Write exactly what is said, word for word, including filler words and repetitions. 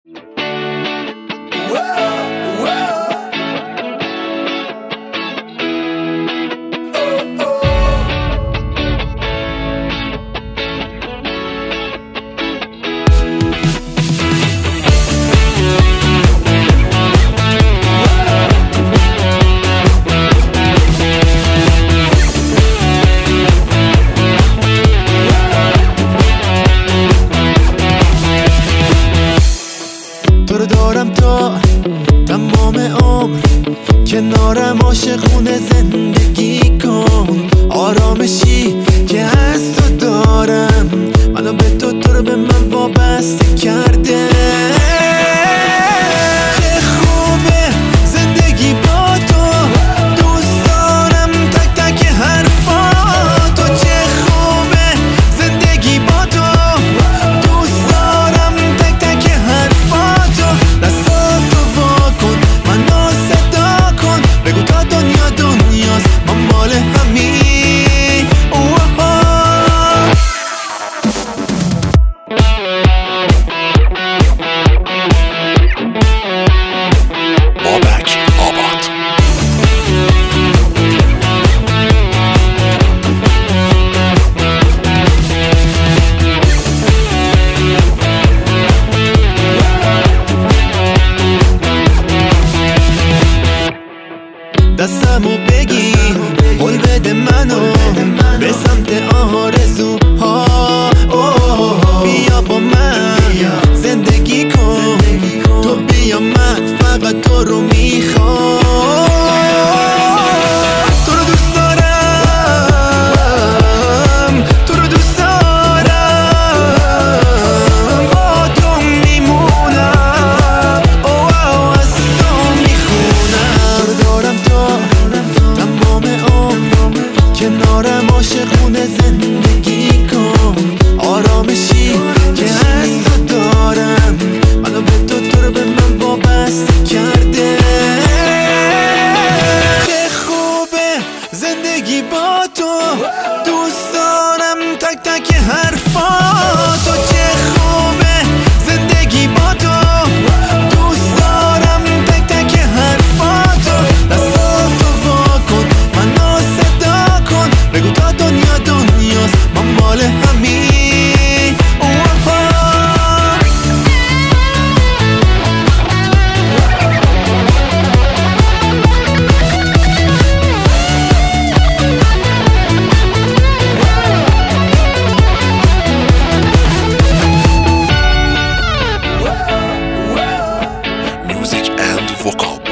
تو رو دارم تا تمام عمر، کنارم عاشقونه زندگی کن. آرامشی که از تو دارم منو به تو، تو رو به من وابسته کرده. چه خوبه زندگی با تو، دوست دارم تک تک حرفاتو. چه خوبه زندگی با تو، دوست دارم تک تک حرفاتو. دستاتو وا کن منو صدا کن، بگو تا دنیا دنیاست ما مال همین. دستمو بگیر قول بده منو به سمت آرزوها. بیا با من زندگی کن، تو بیا من فقط تو رو میخوام. تو رو دوست دارم، تو رو دوست دارم، با تو میمونم، اوه از تو میخونم. تو رو دارم تا تمام عمر، کنارم عاشقونه زندگی کن. آرامشی که از تو دارم منو به تو، تو رو به من وابسته کرده. چه خوبه زندگی با تو، دوست دارم تک تک حرفاتو. چه خوبه زندگی با تو، دوست دارم تک تک حرفاتو. دستاتو وا کن منو صدا کن، بگو تا دنیا دنیاست ما مال همین. Music and vocal.